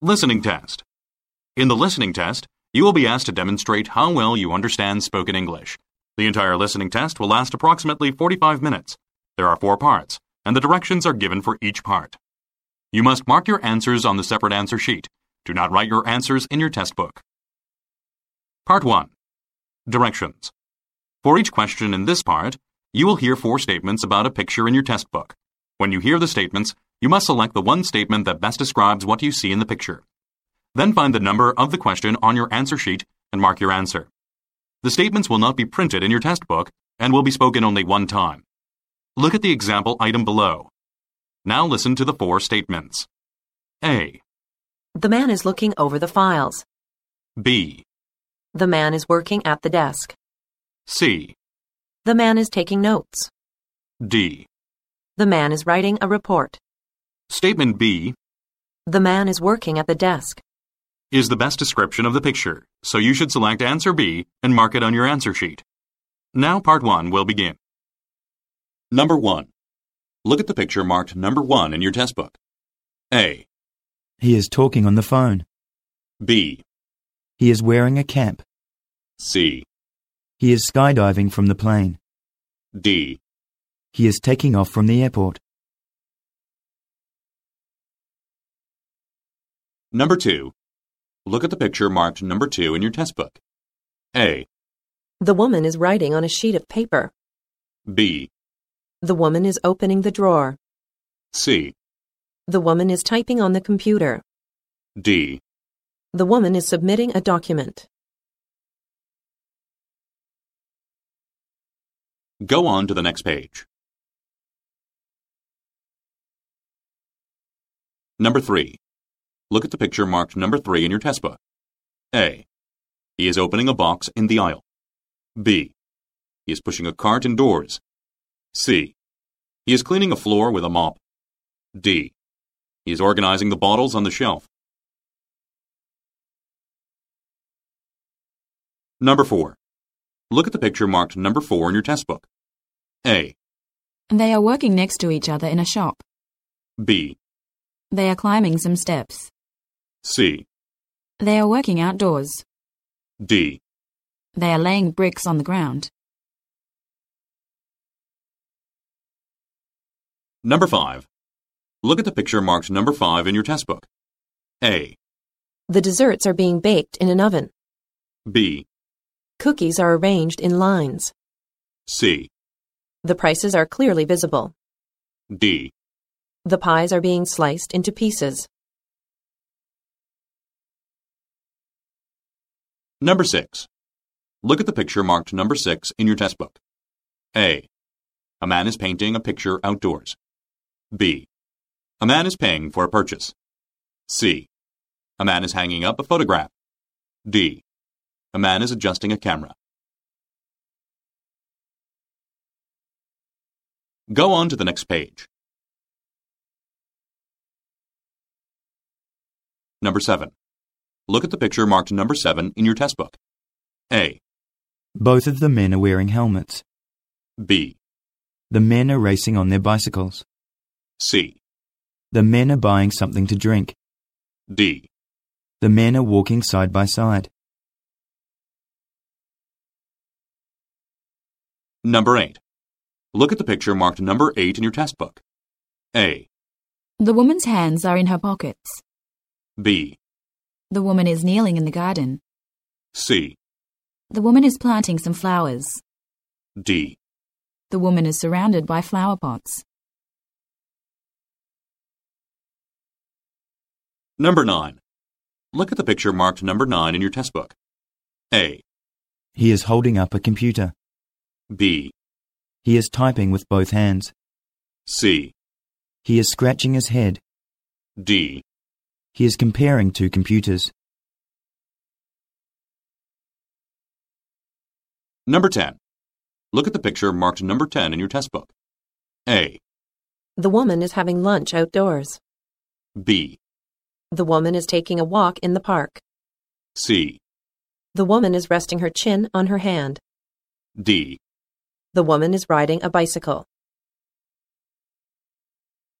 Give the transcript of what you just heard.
Listening test. In the listening test, you will be asked to demonstrate how well you understand spoken English. The entire listening test will last approximately 45 minutes. There are 4 parts, and the directions are given for each part. You must mark your answers on the separate answer sheet. Do not write your answers in your test book. Part 1. Directions. For each question in this part, you will hear 4 statements about a picture in your test book. When you hear the statements, you must select the one statement that best describes what you see in the picture. Then find the number of the question on your answer sheet and mark your answer. The statements will not be printed in your test book and will be spoken only one time. Look at the example item below. Now listen to the 4 statements. A. The man is looking over the files. B. The man is working at the desk. C. The man is taking notes. D. The man is writing a report. Statement B The man is working at the desk. is the best description of the picture, so you should select answer B and mark it on your answer sheet. Now part 1 will begin. Number 1. Look at the picture marked number 1 in your test book. A. He is talking on the phone. B. He is wearing a cap. C. He is skydiving from the plane. D. He is taking off from the airport. Number 2. Look at the picture marked number 2 in your test book. A. The woman is writing on a sheet of paper. B. The woman is opening the drawer. C. The woman is typing on the computer. D. The woman is submitting a document. Go on to the next page. Number 3. Look at the picture marked number 3 in your test book. A. He is opening a box in the aisle. B. He is pushing a cart indoors. C. He is cleaning a floor with a mop. D. He is organizing the bottles on the shelf. Number 4. Look at the picture marked number 4 in your test book. A. They are working next to each other in a shop. B. They are climbing some steps. C. They are working outdoors. D. They are laying bricks on the ground. Number 5. Look at the picture marked number 5 in your test book. A. The desserts are being baked in an oven. B. Cookies are arranged in lines. C. The prices are clearly visible. D. The pies are being sliced into pieces. Number 6. Look at the picture marked number 6 in your test book. A. A man is painting a picture outdoors. B. A man is paying for a purchase. C. A man is hanging up a photograph. D. A man is adjusting a camera. Go on to the next page. Number 7. Look at the picture marked number 7 in your test book. A. Both of the men are wearing helmets. B. The men are racing on their bicycles. C. The men are buying something to drink. D. The men are walking side by side. Number 8. Look at the picture marked number 8 in your test book. A. The woman's hands are in her pockets. B. The woman is kneeling in the garden. C. The woman is planting some flowers. D. The woman is surrounded by flower pots. Number 9. Look at the picture marked number 9 in your test book. A. He is holding up a computer. B. He is typing with both hands. C. He is scratching his head. D. He is comparing 2 computers. Number 10. Look at the picture marked number 10 in your test book. A. The woman is having lunch outdoors. B. The woman is taking a walk in the park. C. The woman is resting her chin on her hand. D. The woman is riding a bicycle.